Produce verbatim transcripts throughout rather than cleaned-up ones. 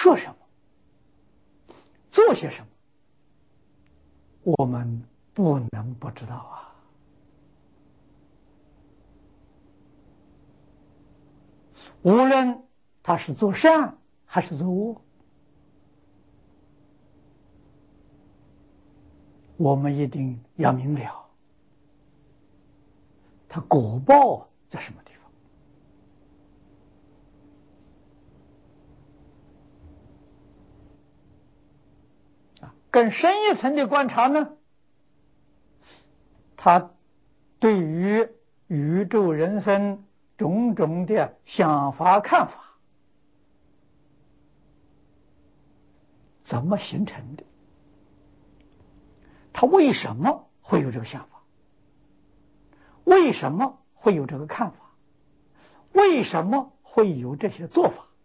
说什么，做些什么，我们不能不知道啊。无论他是做善还是做恶，我们一定要明了他果报在什么地方啊。更深一层的观察呢，他对于宇宙人生种种的想法看法怎么形成的，他为什么会有这个想法，为什么会有这个看法，为什么会有这些做法，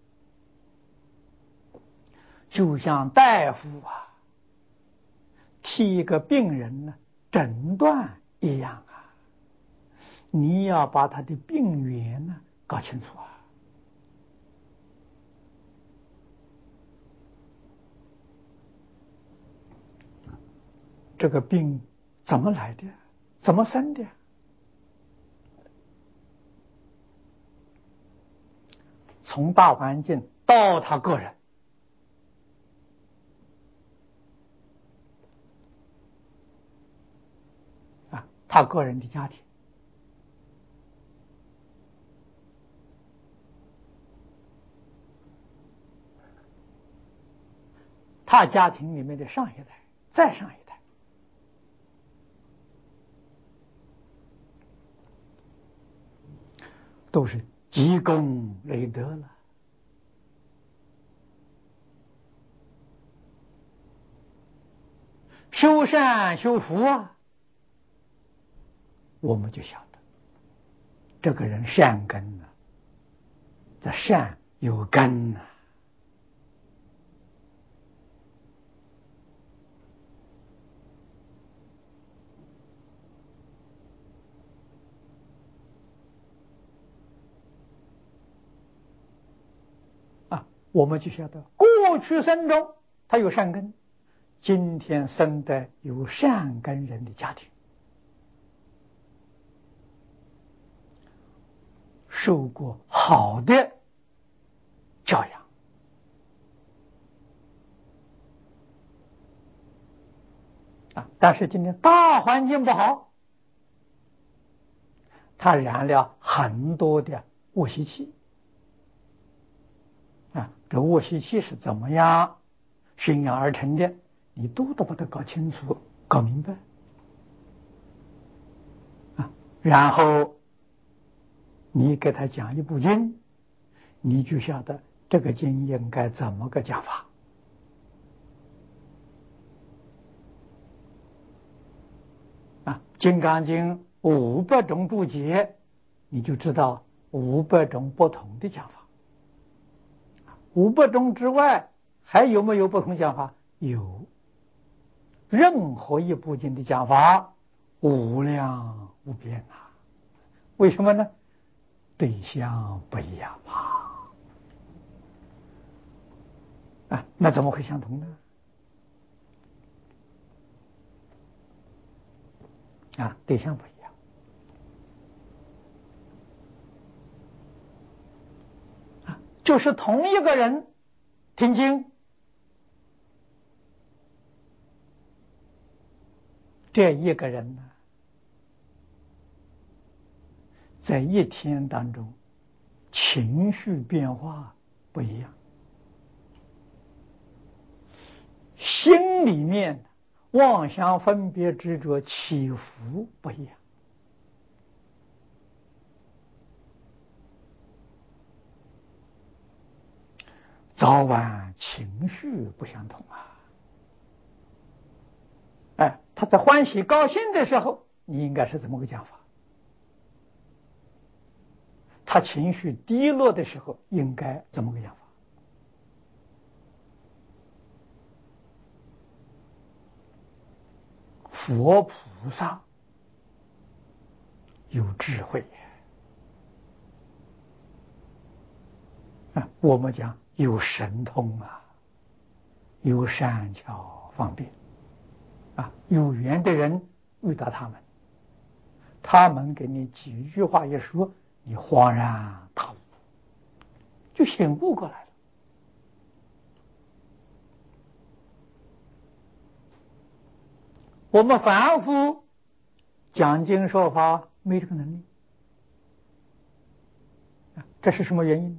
就像大夫啊替一个病人呢诊断一样啊，你要把他的病源呢搞清楚啊。这个病怎么来的，怎么生的，从大环境到他个人啊，他个人的家庭，他家庭里面的上一代，再上一代，都是积功累德了。修善修福啊，我们就晓得这个人善根呢，这善有根呢。啊，我们就晓得过去生中他有善根，今天生的有善根人的家庭，受过好的教养啊，但是今天大环境不好，他染了很多的恶习气啊，这恶习气是怎么样熏养而成的，你都得把它搞清楚搞明白啊，然后你给他讲一部经，你就晓得这个经应该怎么个讲法啊。金刚经五百种注解，你就知道五百种不同的讲法。五百种之外还有没有不同讲法？有，任何一部经的讲法无量无边啊。为什么呢？对象不一样啊。啊，那怎么会相同呢？啊，对象不一样。啊，就是同一个人听经，这一个人呢，在一天当中情绪变化不一样，心里面妄想分别执着起伏不一样，早晚情绪不相同啊。哎，他在欢喜高兴的时候，你应该是怎么个讲法？他情绪低落的时候，应该怎么个讲法？佛菩萨有智慧， 啊，我们讲有神通啊，有善巧方便啊，有缘的人遇到他们，他们给你几句话一说，你恍然大悟，就醒悟过来了。我们凡夫讲经说法没这个能力，这是什么原因？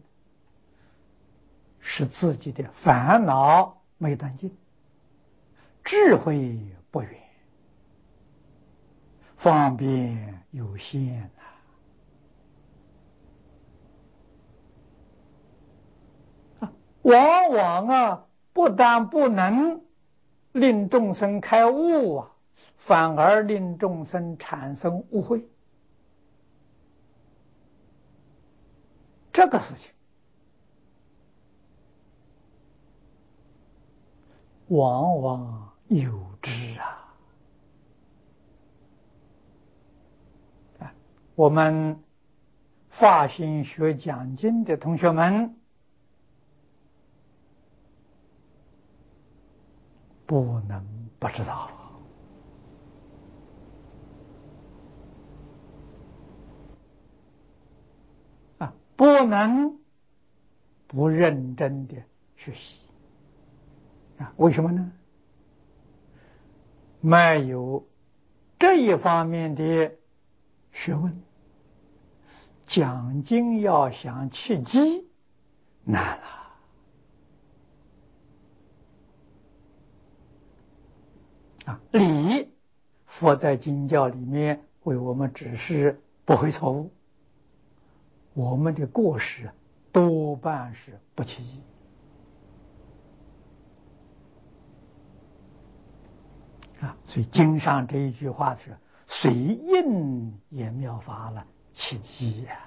是自己的烦恼没断尽，智慧不远，方便有限啊！往往啊，不但不能令众生开悟啊，反而令众生产生误会。这个事情往往有之啊！啊，我们发心学讲经的同学们，不能不知道啊，不能不认真的学习啊！为什么呢？没有这一方面的学问，讲经要想契机难了啊！理佛在经教里面为我们指示不会错误，我们的过失多半是不契机啊！所以经上这一句话是随应也妙法了，契机呀！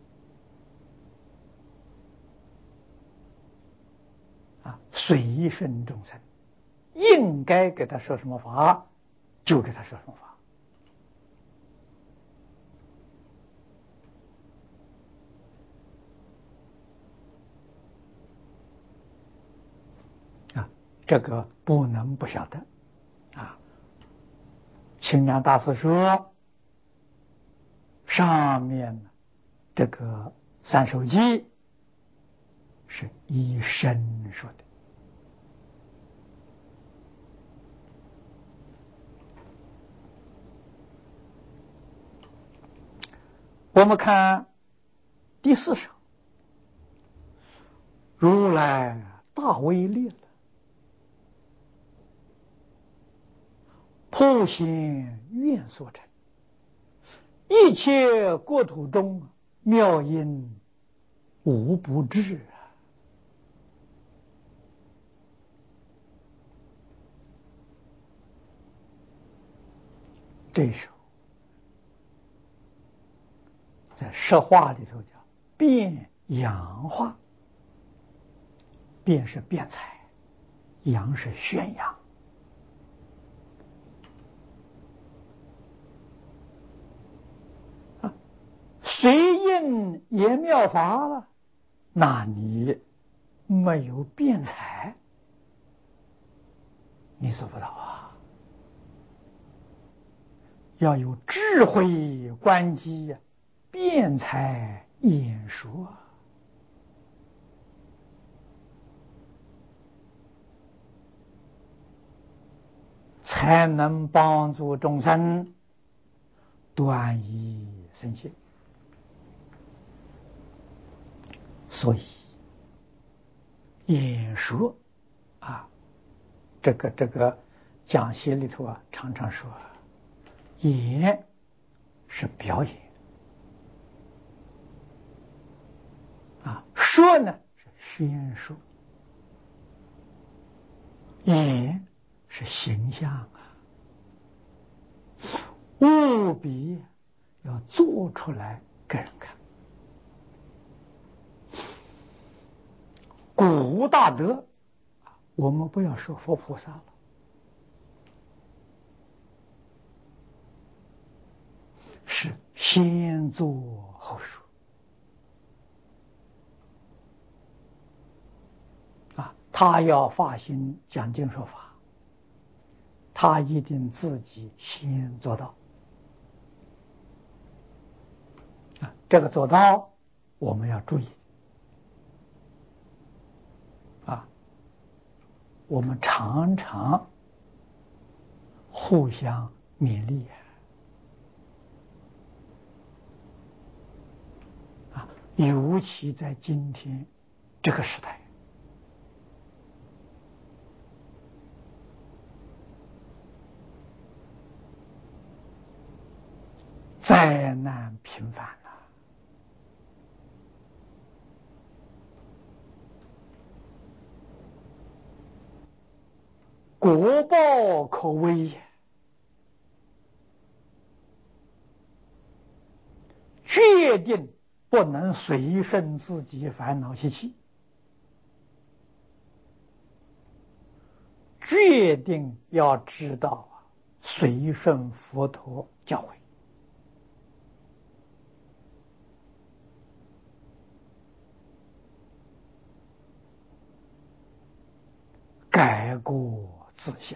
啊，随顺众生，应该给他说什么法，就给他说什么法啊！这个不能不晓得啊！清凉大师说，上面这个三首偈是依身说的。我们看第四首，如来大威力了，普贤愿所成，一切国土中妙音无不至啊！这首在释话里头叫变扬化，变是辩才，扬是宣扬啊！随应也妙法了，那你没有辩才，你做不到啊！要有智慧观机呀，辩才演说啊，才能帮助众生断疑生信。所以演说啊，这个这个讲习里头啊，常常说演是表演啊，说呢是宣说，演是形象啊，务必要做出来给人看。古无大德，我们不要说佛菩萨了，是先做后说他要发心讲经说法，他一定自己先做到。啊，这个做到我们要注意。啊，我们常常互相勉励啊，尤其在今天这个时代，灾难频繁了，国报可危也，决定不能随顺自己烦恼习气，决定要知道随顺佛陀教诲。改过自新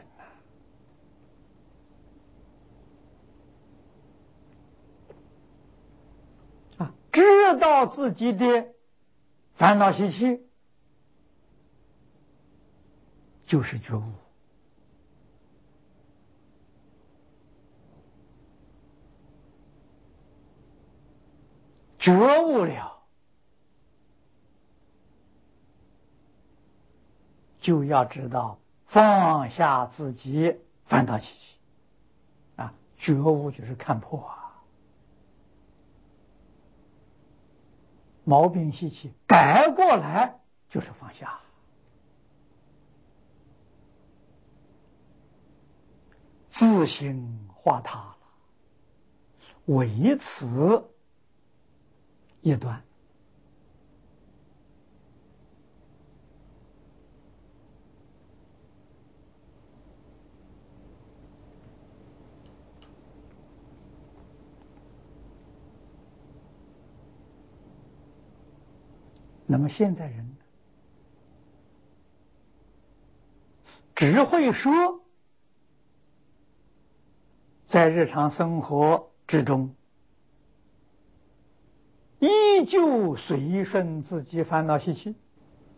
啊！知道自己的烦恼习气，就是觉悟。觉悟了，就要知道放下自己烦恼习气啊！觉悟就是看破啊，毛病习气改过来就是放下，自性化他了，唯此一段。那么现在人只会说，在日常生活之中依旧随顺自己烦恼习气，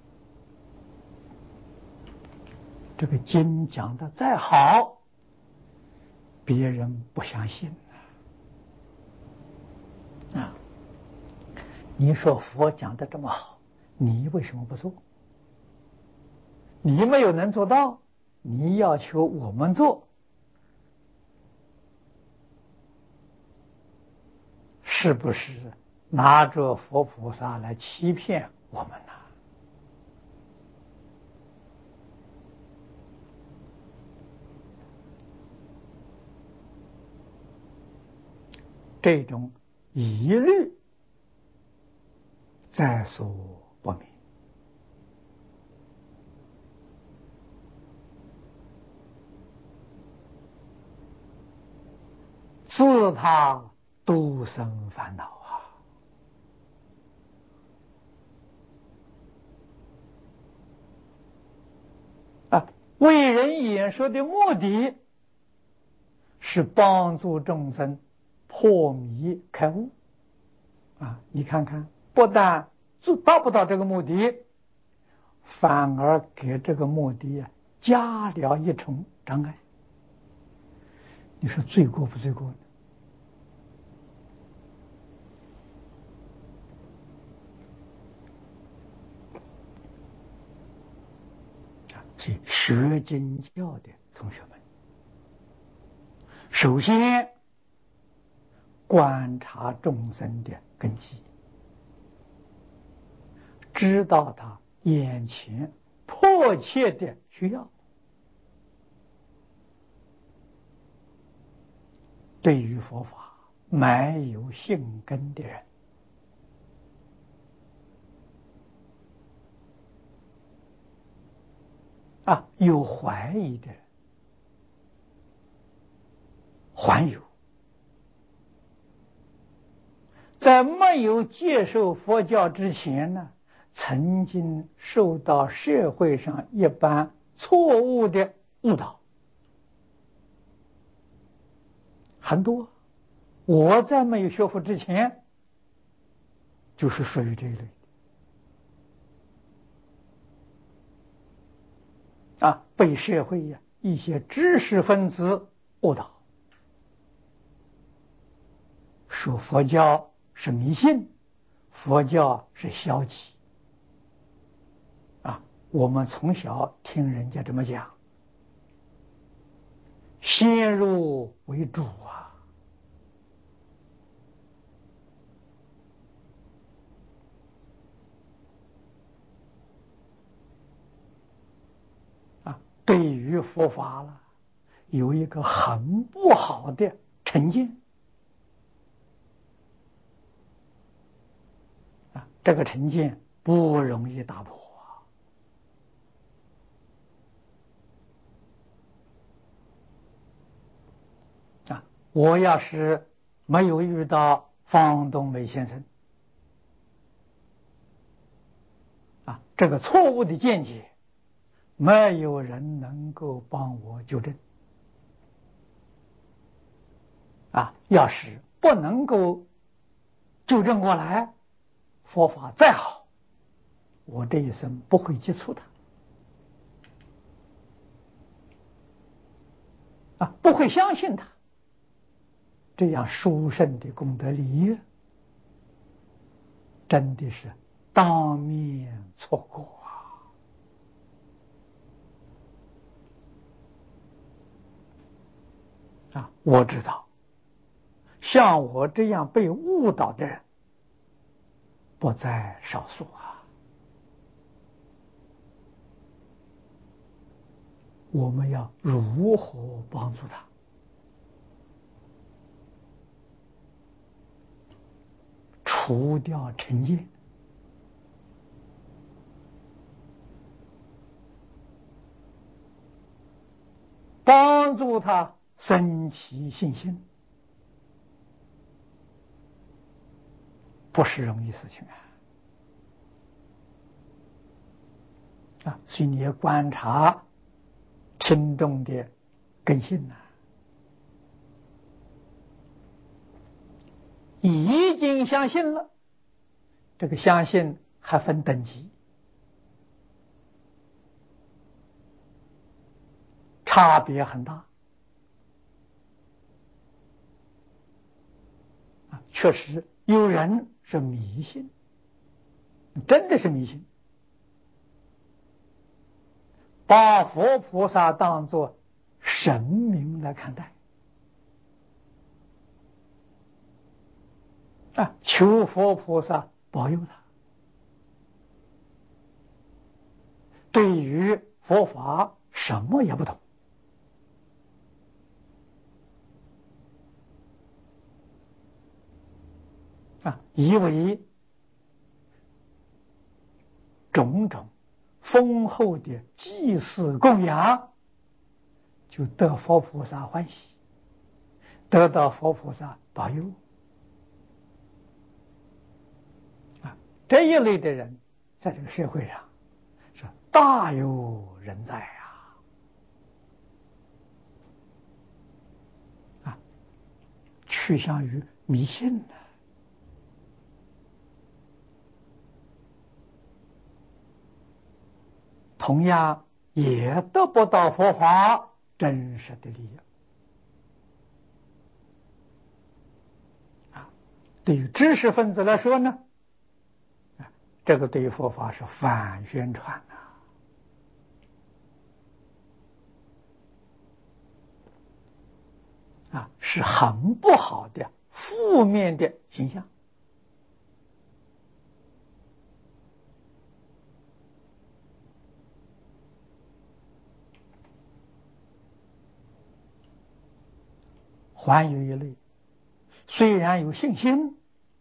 这个经讲的再好，别人不相信啊！你说佛讲的这么好，你为什么不做？你没有能做到，你要求我们做，是不是拿着佛菩萨来欺骗我们呢？这种疑虑在所不免。自他度生烦恼啊！啊，为人演说的目的是帮助众生破迷开悟啊！你看看，不但做达不到这个目的，反而给这个目的加了一重障碍。你说罪过不罪过呢？所以学经教的同学们，首先观察众生的根基，知道他眼前迫切的需要。对于佛法没有信根的人，啊，有怀疑的人，还有在没有接受佛教之前呢， 曾经受到社会上一般错误的误导，很多。我在没有学佛之前，就是属于这一类啊，被社会呀一些知识分子误导，说佛教是迷信，佛教是消极啊。我们从小听人家这么讲，先入为主啊。对于佛法了，有一个很不好的成见啊，这个成见不容易打破啊。我要是没有遇到方东梅先生啊，这个错误的见解，没有人能够帮我纠正啊。要是不能够纠正过来，佛法再好，我这一生不会接触它啊，不会相信它。这样殊胜的功德利益，真的是当面错过啊！啊，我知道，像我这样被误导的人不在少数啊。我们要如何帮助他？除掉成见，帮助他升起信心，不是容易事情啊！啊，所以你要观察听众的根性呐、啊。已经相信了，这个相信还分等级，差别很大啊！确实有人是迷信，真的是迷信，把佛菩萨当作神明来看待啊，求佛菩萨保佑他。对于佛法什么也不懂啊，以为种种丰厚的祭祀供养就得佛菩萨欢喜，得到佛菩萨保佑啊！这一类的人在这个社会上是大有人在啊！啊，趋向于迷信的，同样也得不到佛法真实的利益啊！对于知识分子来说呢，这个对于佛法是反宣传呐、啊，啊，是很不好的负面的形象。还有一类，虽然有信心，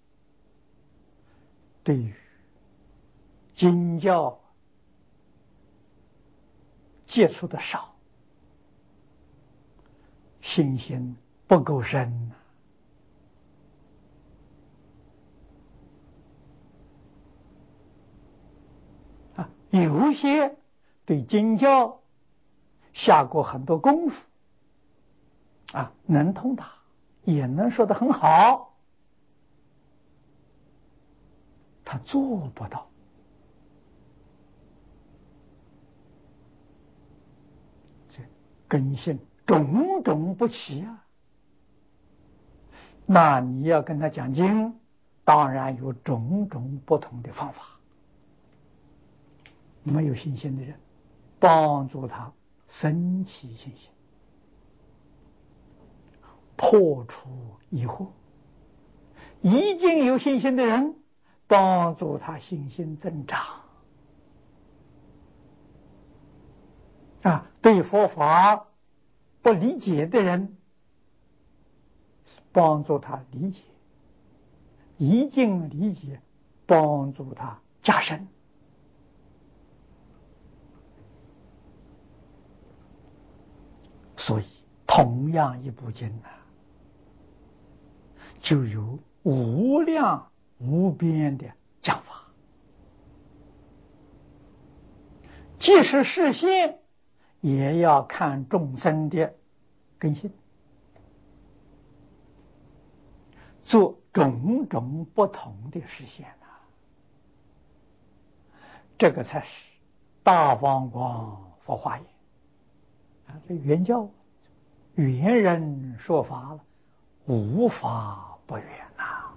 对于经教接触的少，信心不够深有些对经教下过很多功夫啊，能通达，也能说得很好，他做不到。这根性种种不齐啊。那你要跟他讲经，当然有种种不同的方法。没有信心的人，帮助他升起信心，破除疑惑；已经有信心的人，帮助他信心增长。啊，对佛法不理解的人，帮助他理解；已经理解，帮助他加深。所以，同样一部经啊，就有无量无边的讲法。即使实现，也要看众生的根性，做种种不同的实现啊，这个才是大方广佛化也啊！这原教原人说法了，无法不圆呐。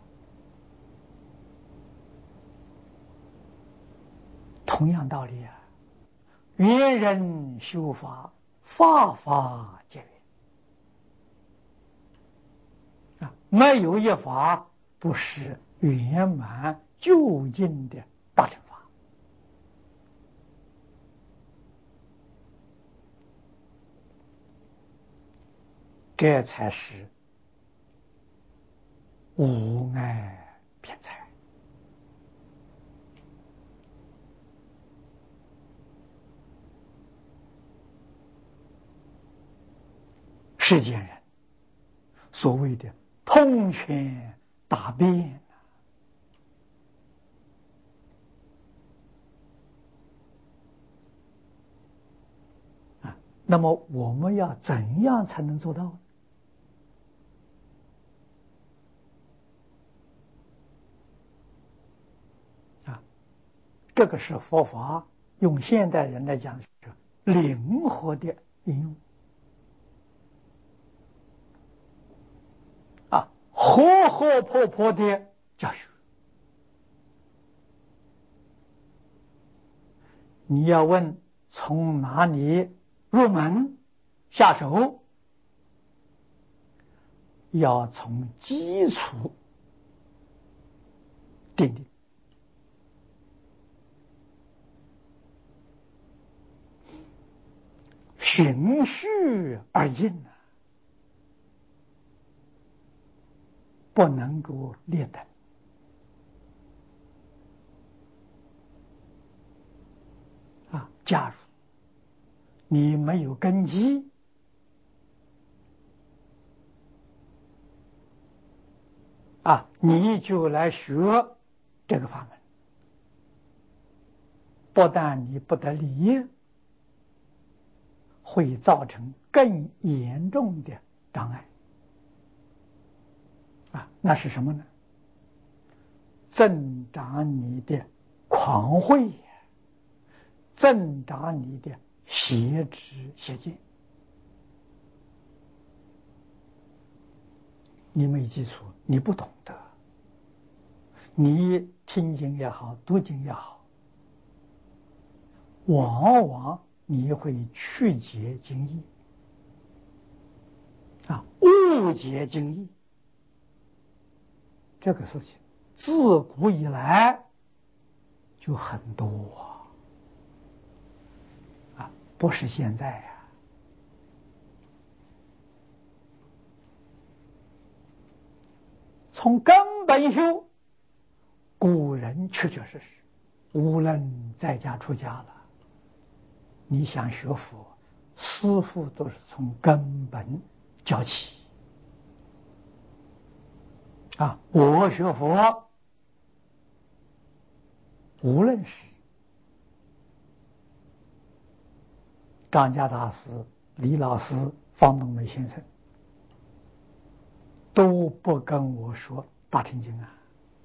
同样道理啊，圆人修法，法法皆圆啊，没有一法不是圆满究竟的大乘法。这才是无碍偏财。世间人所谓的通权达变啊，那么我们要怎样才能做到？啊，这个是佛法用现代人来讲是灵活的应用啊，活活泼泼的教学。你要问从哪里入门下手，要从基础定定。循序而进啊，不能够劣等啊！假如你没有根基啊，你就来学这个法门，不但你不得利益，会造成更严重的障碍啊！那是什么呢？增长你的狂慧，增长你的邪知邪见。你没基础，你不懂得，你听经也好，读经也好，往往你会曲解经义啊，误解经义。这个事情自古以来就很多啊，不是现在呀、啊。从根本修，古人确确实实，无论在家出家了，你想学佛，师父都是从根本教起啊。我学佛，无论是张家大师、李老师、方东梅先生都不跟我说大乘经啊。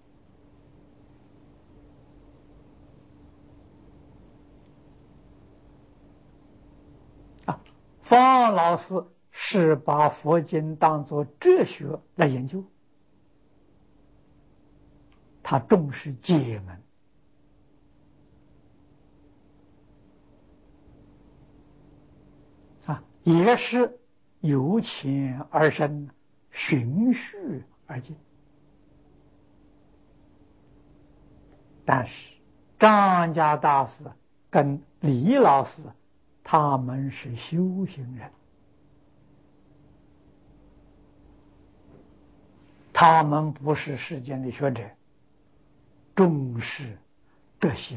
啊，方老师是把佛经当作哲学来研究，他重视解门啊，也是由浅而深，循序而进。但是张家大师跟李老师他们是修行人，他们不是世间的学者，重视德行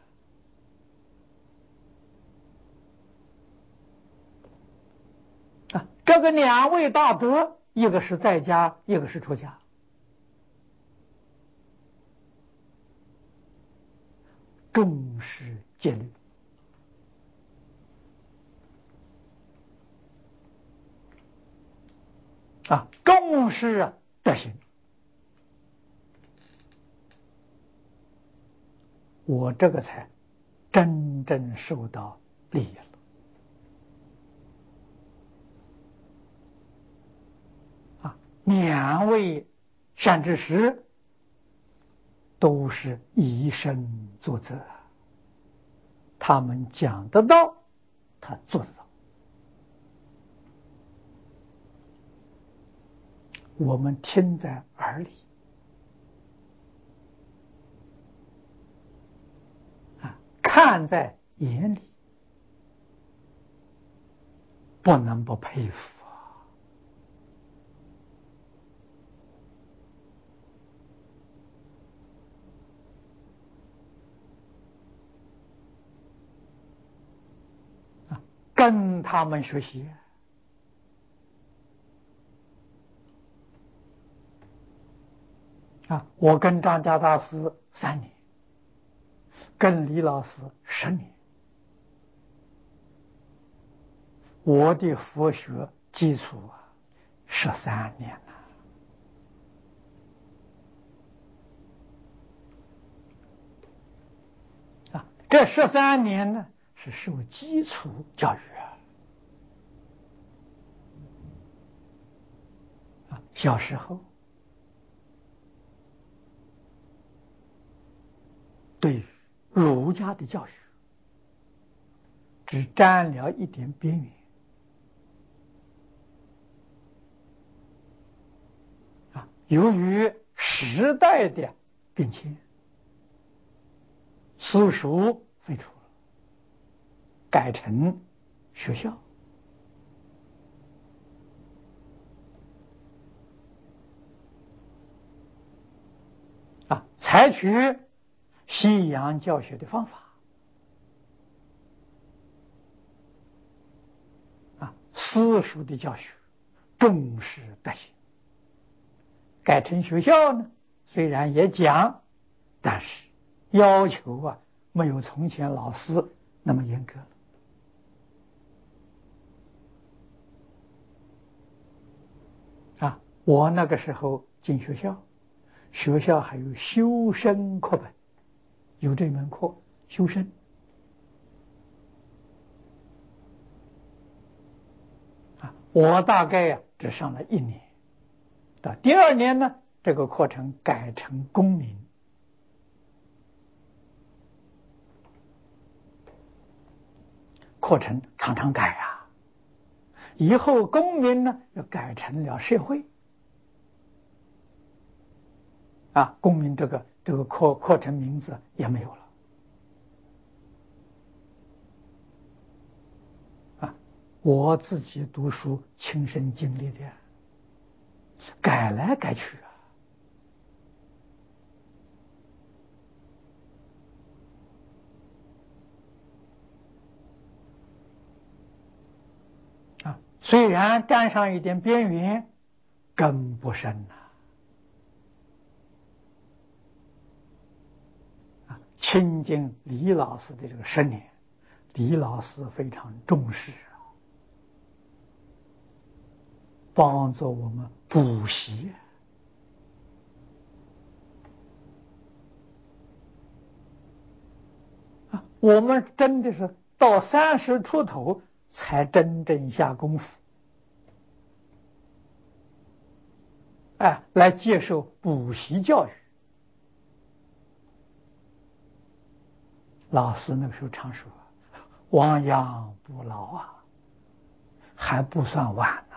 啊。这个两位大德，一个是在家，一个是出家，重视戒律啊，重视德行。我这个才真正受到利益了啊！两位善知识都是以身作则，他们讲得到，他做得到。我们听在耳里啊，看在眼里，不能不佩服啊！跟他们学习啊！我跟张家大师三年，跟李老师十年，我的佛学基础啊，十三年了啊！这十三年呢，是受基础教育啊！小时候对于儒家的教育只沾了一点边缘啊。由于时代的变迁，私塾废除了，改成学校啊，采取西洋教学的方法啊，私塾的教学重视德行。改成学校呢，虽然也讲，但是要求啊没有从前老师那么严格了啊。我那个时候进学校，学校还有修身课本，有这门课修身啊。我大概呀、啊、只上了一年，到第二年呢，这个课程改成公民。课程常常改啊，以后公民呢又改成了社会啊，公民这个这个课课程名字也没有了啊。我自己读书亲身经历的，改来改去啊啊，虽然沾上一点边缘，根不深呐啊。亲近李老师的这个十年， 李老师非常重视，帮助我们补习。啊，我们真的是到三十出头才真正下功夫，哎，来接受补习教育。老师那个时候常说：“亡羊补牢啊，还不算晚呢。”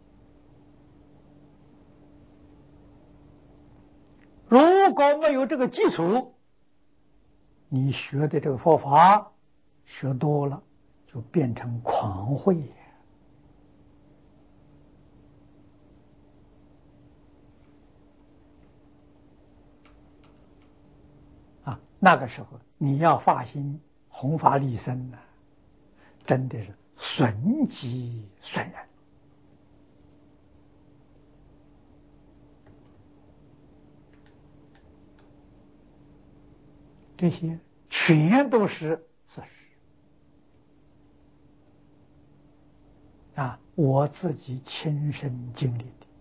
如果没有这个基础，你学的这个佛法学多了，就变成狂慧啊！那个时候你要发心弘法利生呢，真的是顺其顺然。这些全都是事实啊，我自己亲身经历的。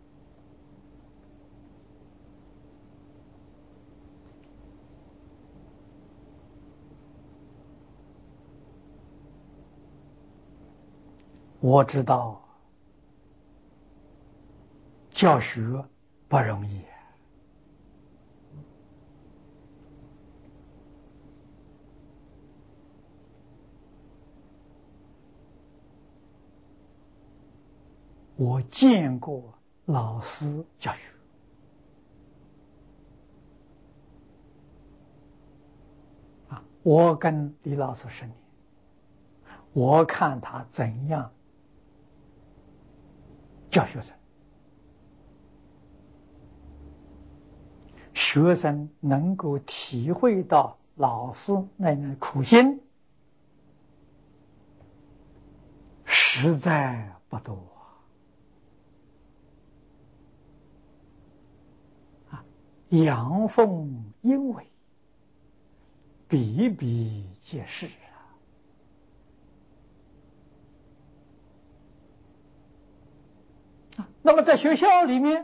我知道教学不容易，我见过老师教学啊，我跟李老师十年，我看他怎样教学生，学生能够体会到老师那样的苦心，实在不多啊！阳奉阴违，比比皆是啊！那么在学校里面，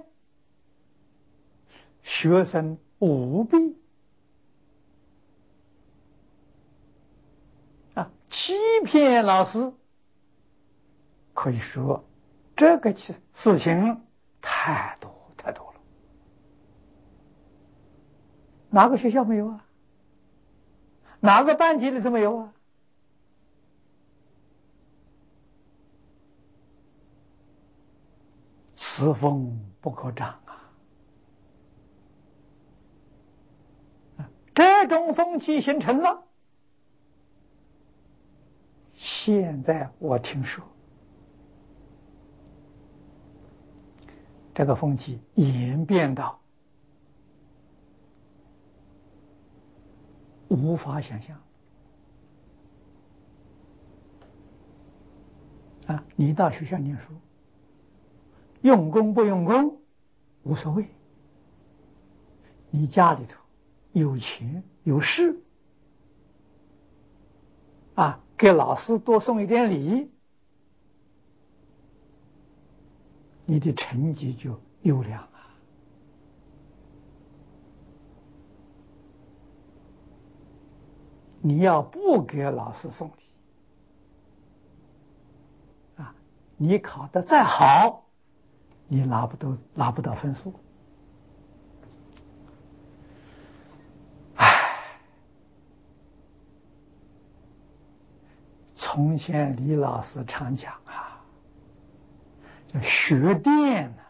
学生务必啊欺骗老师，可以说这个事情太多太多了。哪个学校没有啊？哪个班级里头没有啊？此风不可长啊！这种风气形成了，现在我听说这个风气演变到无法想象啊！你到学校念书，用功不用功无所谓，你家里头有钱有势啊，给老师多送一点礼，你的成绩就优良啊！你要不给老师送礼啊，你考得再好，你拿不到拿不到分数。唉，从前李老师常讲啊，叫学电呢、啊。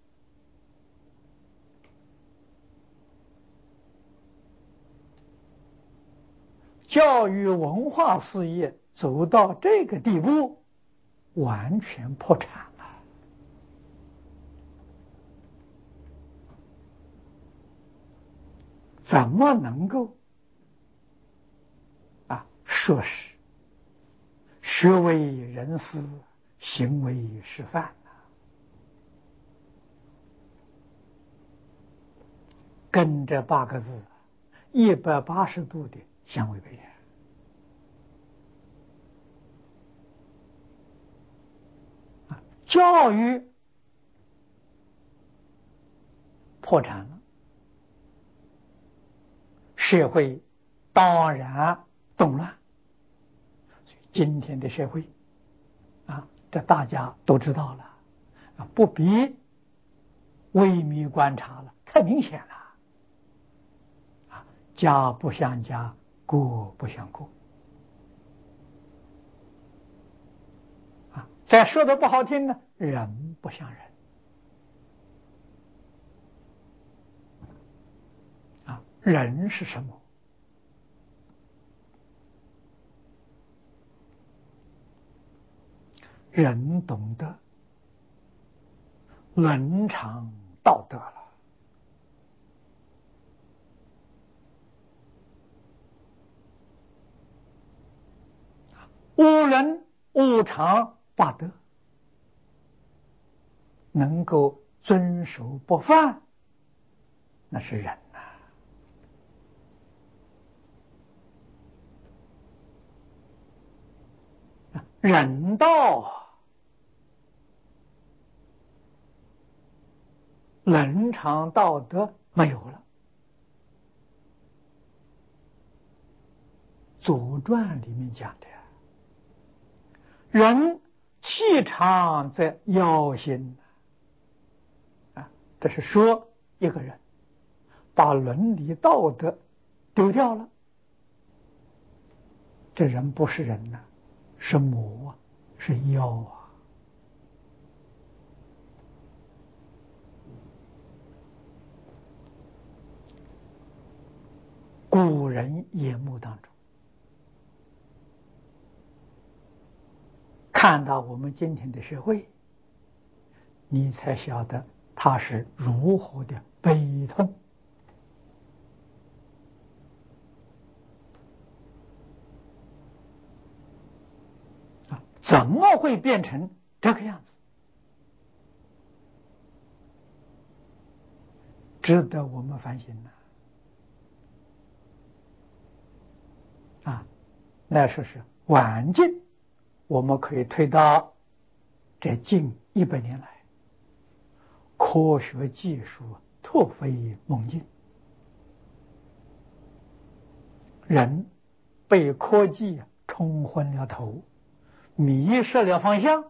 教育文化事业走到这个地步，完全破产了。怎么能够啊说是学为人师，行为示范呢？跟这八个字一百八十度的相违背。 教育破产了，社会当然动乱。今天的社会啊，这大家都知道了啊，不必微密观察了，太明显了啊，家不像家，国不像国啊，再说的不好听呢，人不像人啊，人是什么？人懂得伦常道德了，无伦无常八德，能够遵守不犯，那是人呐、啊。人道伦常道德没有了。左传里面讲的，人气长则夭心啊，这是说一个人把伦理道德丢掉了，这人不是人呐、啊，是魔啊，是妖啊。古人眼目当中，看到我们今天的社会，你才晓得他是如何的悲痛啊！怎么会变成这个样子？值得我们反省呢。啊，那说是晚近，我们可以推到这近一百年来，科学技术突飞猛进，人被科技冲昏了头，迷失了方向，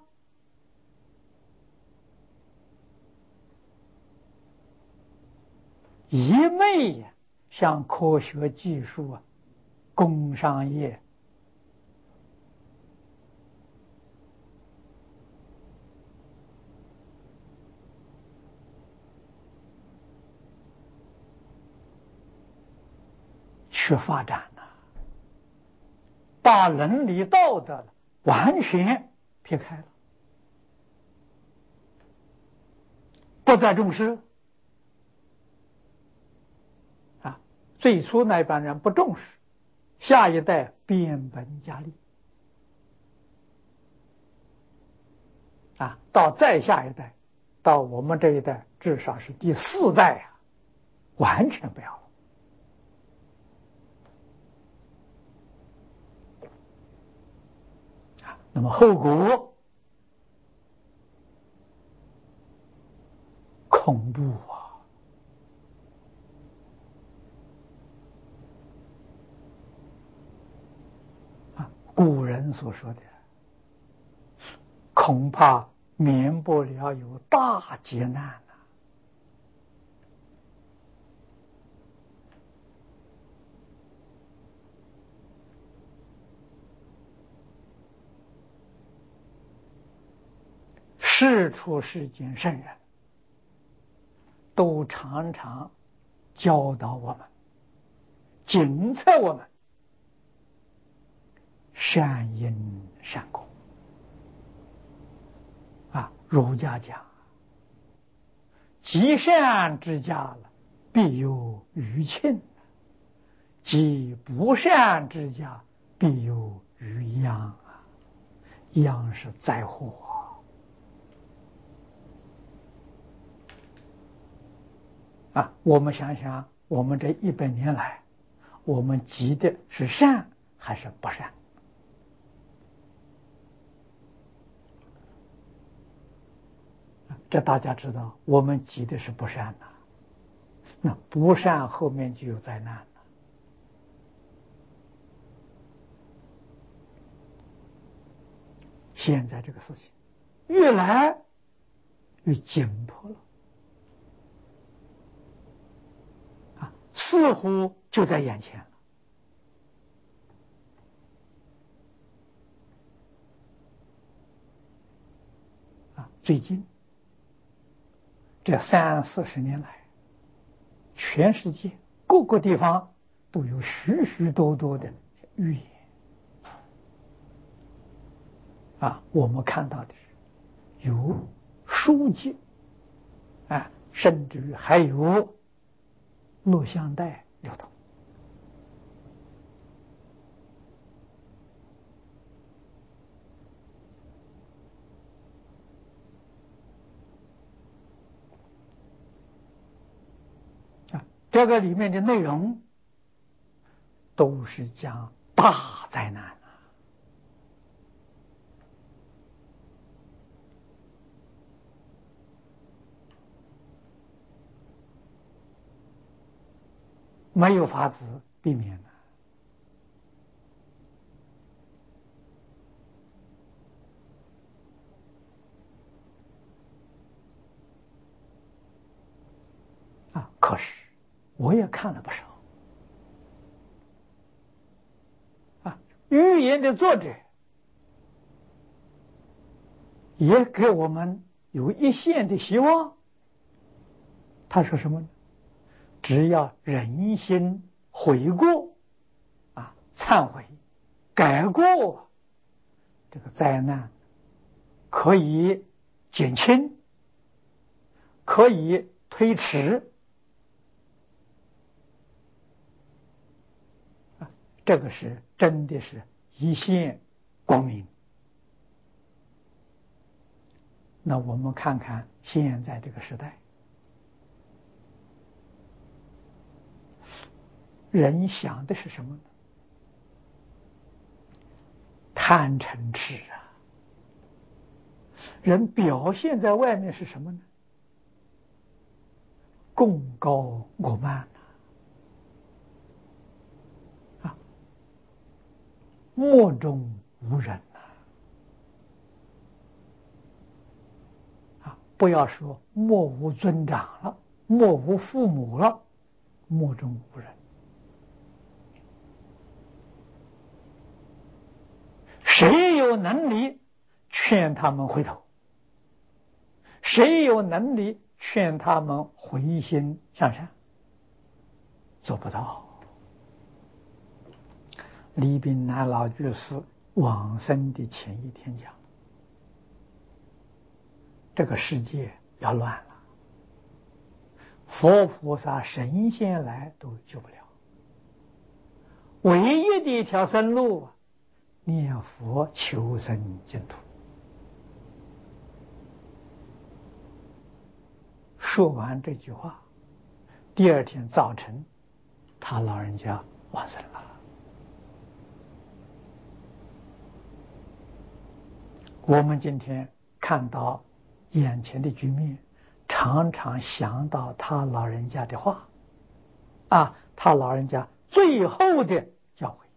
一味向科学技术啊工商业去发展了，把伦理道德完全撇开了，不再重视啊。最初那帮人不重视，下一代变本加厉啊，到再下一代，到我们这一代，至少是第四代啊，完全不要了。那么后果恐怖啊！啊，古人所说的，恐怕免不了有大劫难啊！世出世间圣人都常常教导我们，警策我们善因善果啊。儒家讲，积善之家了，必有余庆；积不善之家，必有余殃啊。殃是灾祸啊！啊，我们想想，我们这一百年来，我们积的是善还是不善？ ， 这大家知道，我们积的是不善呐，那不善后面就有灾难了。现在这个事情越来越紧迫了，啊，似乎就在眼前了。啊，最近这三四十年来，全世界各个地方都有许许多多的预言。啊，我们看到的是有书籍，啊，甚至于还有录像带流通。啊，这个里面的内容都是讲大灾难啊！没有法子避免的。啊，可是我也看了不少。啊，预言的作者也给我们有一线的希望。他说什么呢？只要人心悔过，啊，忏悔，改过，这个灾难可以减轻，可以推迟。啊，这个是真的是一线光明。那我们看看现在这个时代，人想的是什么呢？贪嗔痴啊！人表现在外面是什么呢？贡高我慢啊，目中无人呐！啊，不要说目无尊长了，目无父母了，目中无人。谁有能力劝他们回头？谁有能力劝他们回心向善？做不到。李炳南老居士往生的前一天讲，这个世界要乱了，佛菩萨神仙来都救不了，唯一的一条生路，念佛求生净土。说完这句话，第二天早晨，他老人家往生了。我们今天看到眼前的局面，常常想到他老人家的话，啊，他老人家最后的教诲。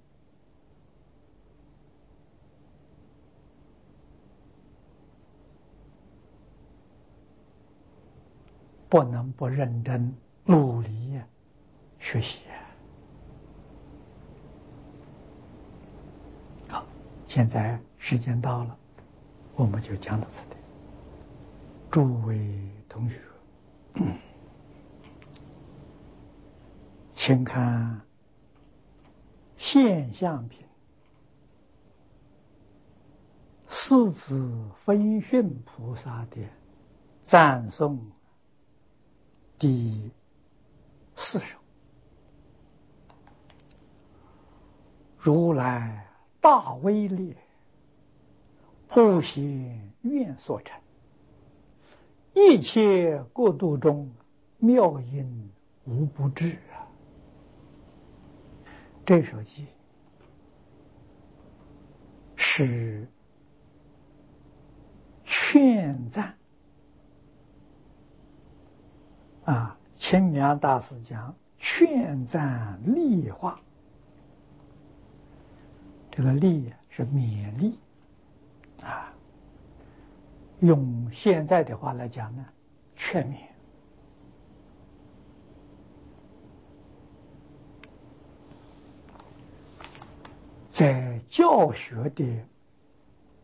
不能不认真努力学习。好，现在时间到了，我们就讲到这里。诸位同学，请看现象品四子分训菩萨的赞颂第四首。如来大威力，普贤愿所成，一切国度中妙音无不至啊！这首偈是劝赞啊，清凉大师讲劝赞励化，这个励是勉励啊，用现在的话来讲呢，劝勉。在教学的